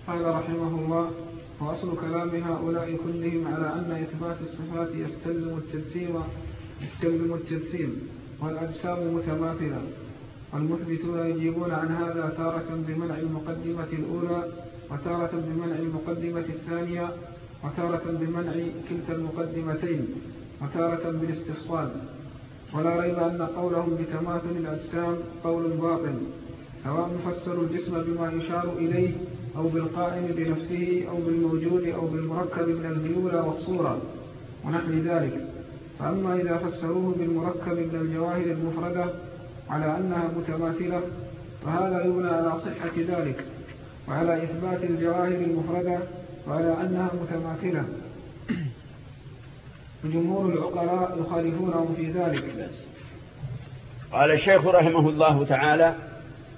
قال رحمه الله: وأصل كلام هؤلاء كلهم على أن إثبات الصفات يستلزم التجسيم والأجسام متماثلة، والمثبتون يجيبون عن هذا تارة بمنع المقدمة الأولى، وتارة بمنع المقدمة الثانية، وتارة بمنع كلتا المقدمتين، وتارة بالاستفصال. ولا ريب أن قولهم بتماثل الأجسام قول باطل، سواء فسروا الجسم بما يشار إليه أو بالقائم بنفسه أو بالموجود أو بالمركب من الميول والصورة ونحو ذلك. فأما إذا فسروه بالمركب من الجواهر المفردة على أنها متماثلة فهذا يبنى على صحة ذلك، وعلى إثبات الجواهر المفردة وعلى أنها متماثلة. جمهور العقلاء يخالفونهم في ذلك. قال الشيخ رحمه الله تعالى: